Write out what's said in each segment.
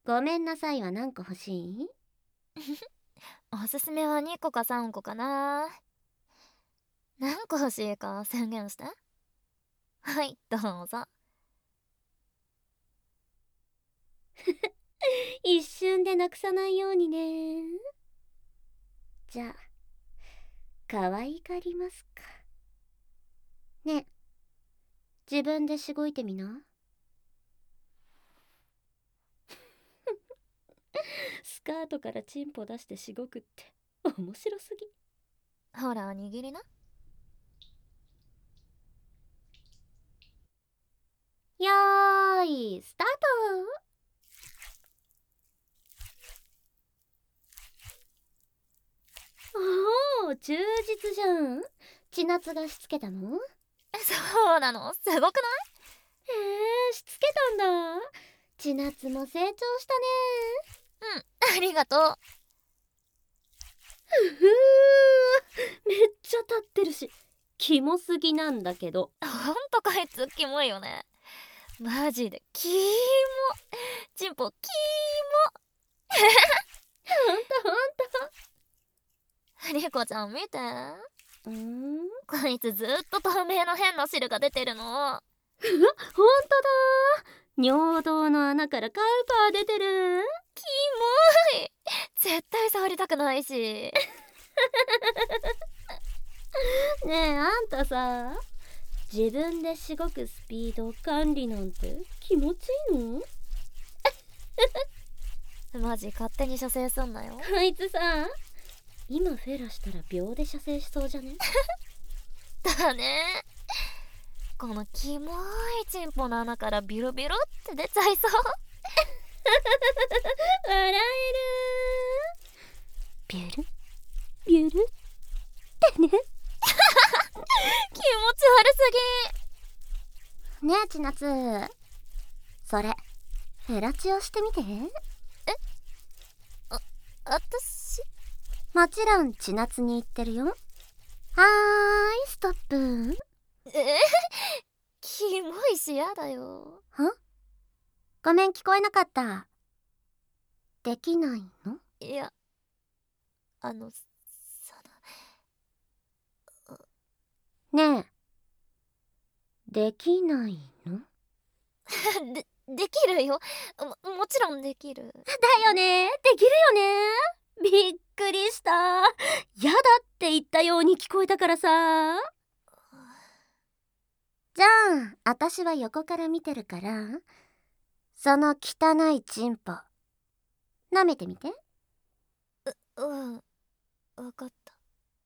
ごめんなさいは何個欲しい？ おすすめは2個か3個かな。何個欲しいか宣言して。はい、どうぞ。 一瞬でなくさないようにね。じゃあ可愛がりますか。ねえ、自分でしごいてみな。スカートからチンポ出してしごくって面白すぎ。 ほら握りな。 よーいスタート。おお、忠実じゃん。千夏がしつけたの？ そうなの、すごくない？ へえ、しつけたんだ。千夏も成長したうん、ありがとう。 ね。ふう、めっちゃ立ってるしキモすぎなんだけど。 ほんとこいつキモいよね。マジでキモ。チンポキほんとほモ。リコちゃん見て。 んと。 こいつずっと透明の変な汁が出てるの。 ほんとだ。尿道の穴からカウパー出てる。 キモい。絶対触りたくないし。 ねえ、あんたさ、自分でしごくスピード管理なんて気持ちいいの？ マジ勝手に射精すんなよ。 こいつさ、今フェラしたら秒で射精しそうじゃね？ だね。このキモいチンポの穴からビロビロって出ちゃいそう。 笑える。ビュルビュルってね。 気持ち悪すねえ千夏、それフェラチオしてみて。 ぎ。あたしもちろん千夏に言ってるよ。はーいストップ。 キモいしやだよ。 は？ごめん聞こえなかった。できないの？ いや、そねえ、できないの？ できるよ。もちろんできる。 だよね、できるよね。びっくりした。やだって言ったように聞こえたからさ。じゃあ私は横から見てるから、その汚いチンポ舐めてみて。 うん、わかった。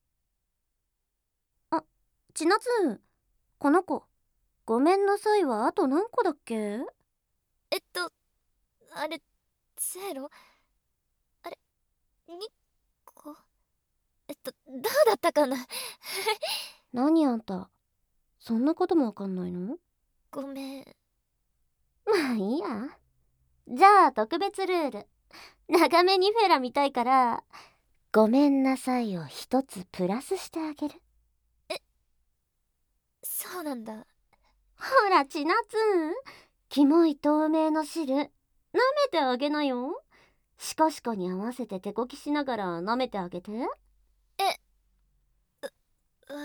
あ、千夏、この子ごめんなさいはあと何個だっけ？ あれ、0？あれ、2個？どうだったかな。 何あんた、そんなこともわかんないの？ ごめん。 まあいいや。じゃあ特別ルール。長めにフェラ見たいから、ごめんなさいを一つプラスしてあげる。 そうなんだ。 ほら千夏、キモい透明の汁舐めてあげなよ。シコシコに合わせて手こきしながら舐めてあげて。 うん。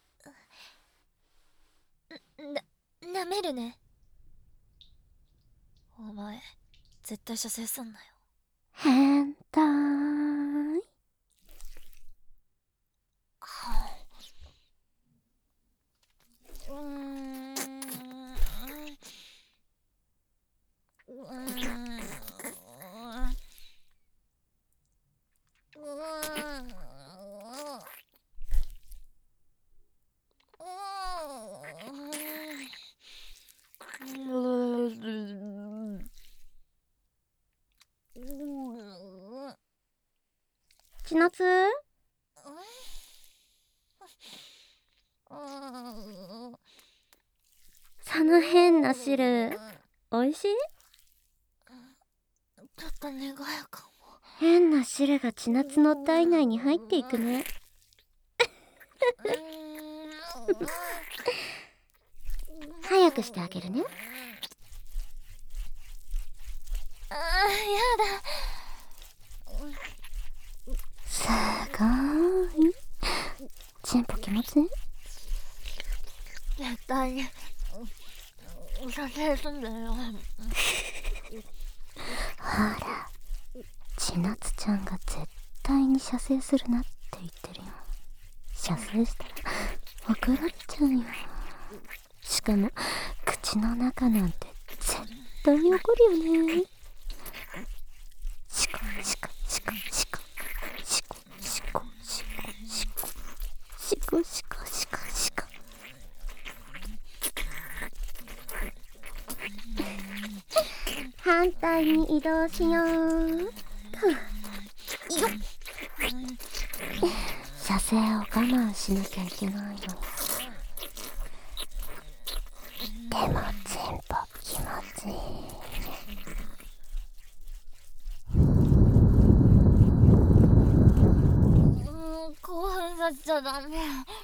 舐めるね。お前、絶対射精すんなよ。 変態。 うーん。 千夏、その変な汁おいしい？ ちょっと苦やかも。 変な汁が千夏の体内に入っていくね。早くしてあげるね。 すごーい。チンポ気持ちいい？ 絶対に射精すんだよ。 ほら、千夏ちゃんが絶対に射精するなって言ってるよ。射精したら怒られちゃうよ。しかも口の中なんて絶対に怒るよね。シコシコシコシコシコシコシコシコシコシコシコシコ。反対に移動しよう。射精を我慢しなきゃいけないの。でもチンポ気持ちいい。 興奮させちゃダメ。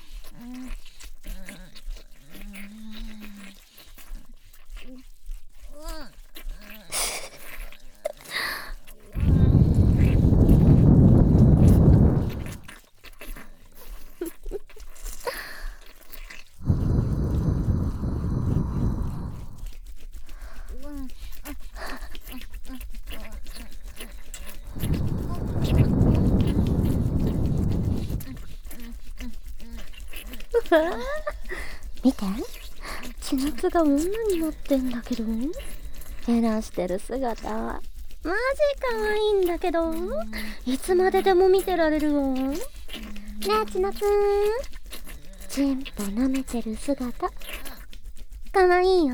見て、千夏が女になってんだけど、けなしてる姿はマジ可愛いんだけど、いつまででも見てられるわ。ねえ千夏、チンポ舐めてる姿可愛いよ。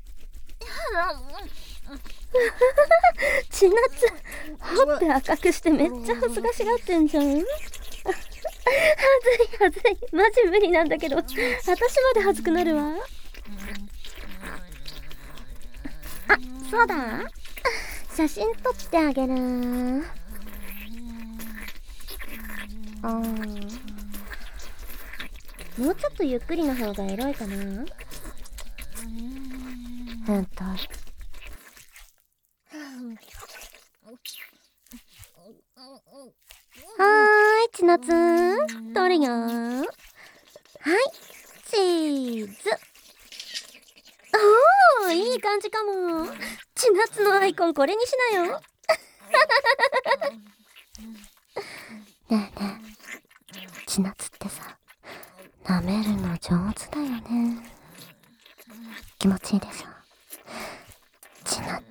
千夏、ほって赤くしてめっちゃ恥ずかしがってんじゃん。はずいはずい、マジ無理なんだけど、私まで恥ずくなるわ。あ、そうだ、写真撮ってあげる。もうちょっとゆっくりの方がエロいかな。変態。はーい、千夏、撮るよ。はい、チーズ。おー、いい感じかも。千夏のアイコンこれにしなよ。ねえねえ、千夏ってさ、舐めるの上手だよね。気持ちいいでしょ。千夏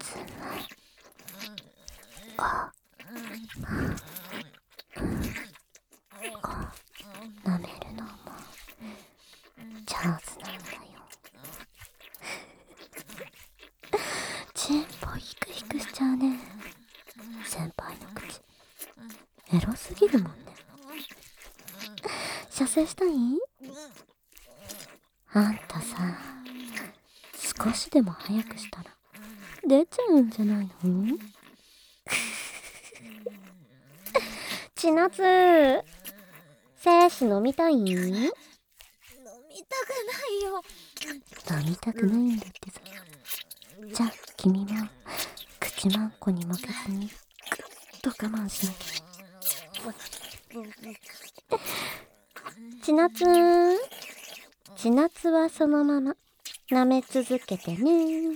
舐めるのも上手なんだよ。チンポヒクヒクしちゃうね。先輩の口エロすぎるもんね。射精したい？あんたさ、少しでも早くしたら出ちゃうんじゃないの？千夏、精子飲みたい？飲みたくないよ。 飲みたくないんだってさ。じゃあ君も口まんこに負けずにぐっと我慢しなきゃ。千夏、千夏はそのまま舐め続けてね。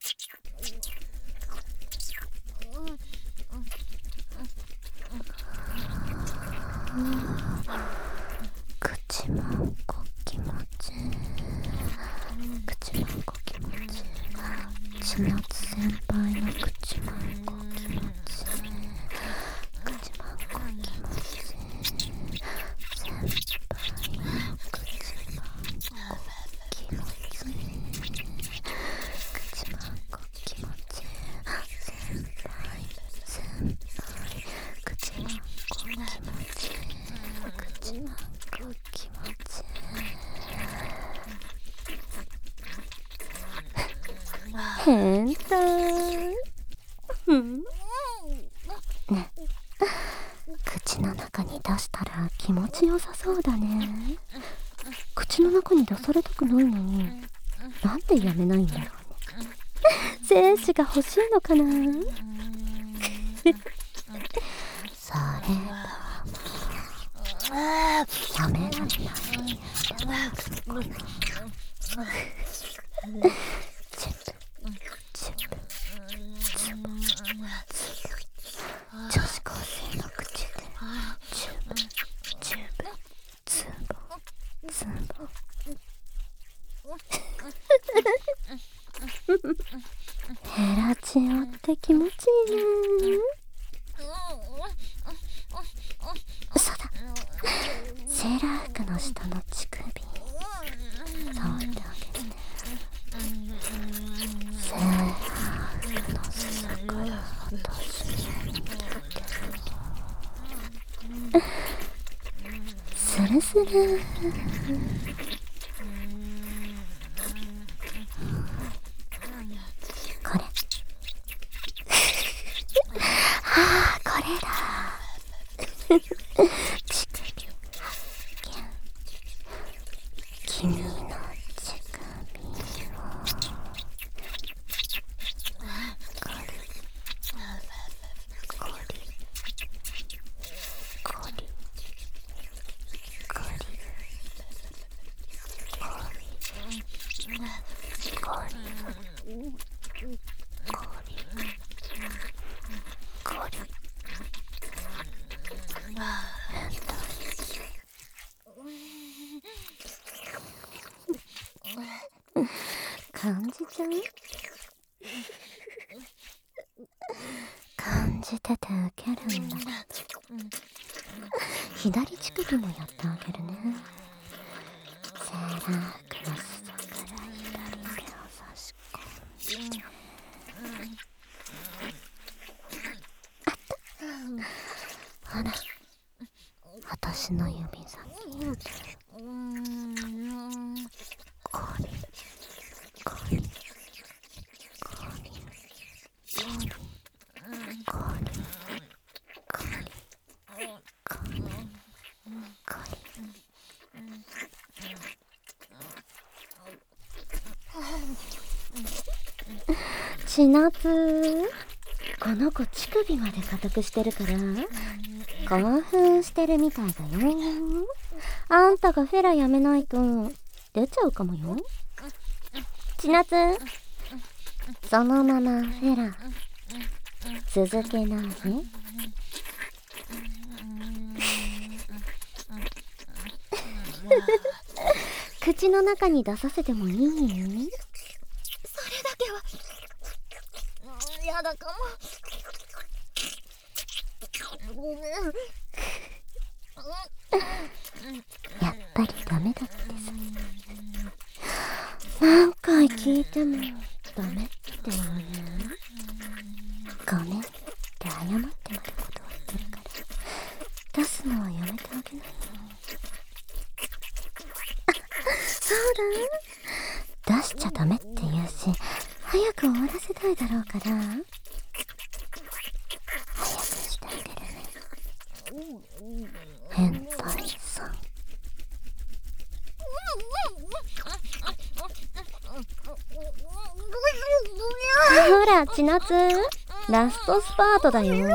口まんこ気持ちいい。口まんこ気持ちいい。千夏先輩の口まんこ気持ちいい。口まんこ気持ちいい。先輩の口まんこ気持ちいい。口まんこ気持ちいい。先輩口まんこ気持ちいい。口まんこ気持ちいい。変態。ね、口の中に出したら気持ちよさそうだね。口の中に出されたくないのになんでやめないんだろうね。精子が欲しいのかな。 それはやめられないチュブ女子高生の口でチュブツボツボヘラチオって気持ちいいね。そうだ、セーラー服の下の乳首触ってあげて。セーラー服の裾から私に見てる。スルスルこれああこれだ乳首君の乳首をコリコリコリコリ感じちゃう？感じててウケるんだ。左乳首もやってあげるね。セーラー服の裾から左手を差し込んで。ほら、私の指先コリコリコリコリコリコリ千夏、この子乳首まで硬くしてるから興奮してるみたいだよ。あんたがフェラやめないと出ちゃうかもよ。千夏、そのままフェラ続けないで。口の中に出させてもいい？ それだけはやだかも。ごめん。 やっぱりダメだってさ。何回聞いてもダメって言うね。ごめんって謝ってまで断ってるから出すのはやめてあげないよ。そうだ、出しちゃダメって言うし早く終わらせたいだろうから早くしてあげるね。変態さん。ほら千夏、ラストスパートだよ。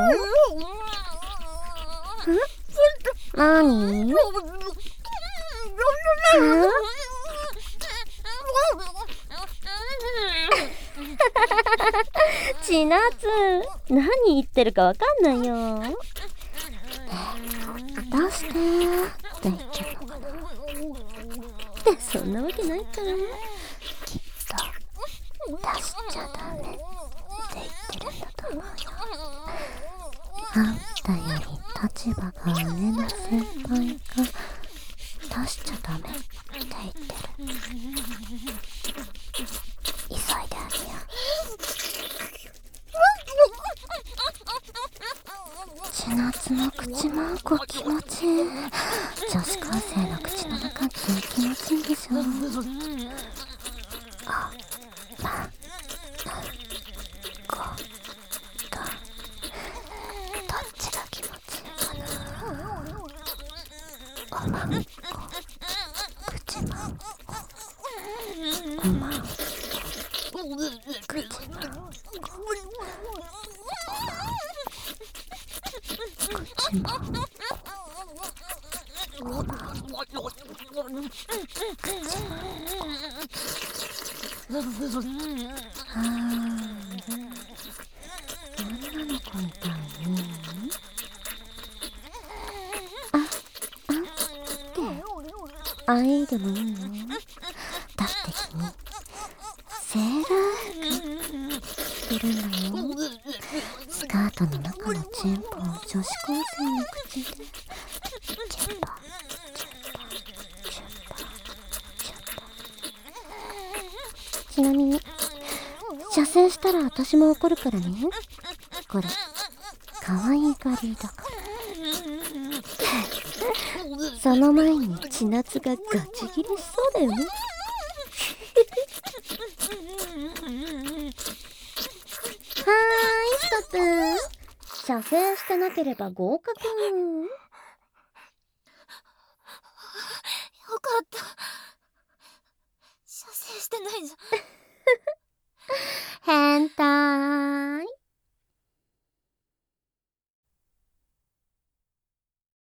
なに？千夏、何言ってるかわかんないよ。出してって言ってるのかな。そんなわけないから。きっと出しちゃダメって言ってるんだと思うよ。あんたより立場が上の先輩が出しちゃダメって言ってる。急いであげよう。千夏の口マンコ気持ちいい。女子高生の口の中って気持ちいいでしょ。あ、ま、こ、どっちが気持ちいいかな。おまんこ、口マンコ、おまんこ、口マンコ、おまんこ。 口も。あ女の子みたいね。あいでもいいよ。だって君セーラー服着てるんだよ。スカートの中のチンポを女子高生の口でチュッパチュッパチュッパチュッパ。ちなみに射精したら私も怒るからね。これ可愛いガリだから。その前に千夏がガチギレしそうだよね。ストップ。射精してなければ合格。 よかった。射精してないじゃん。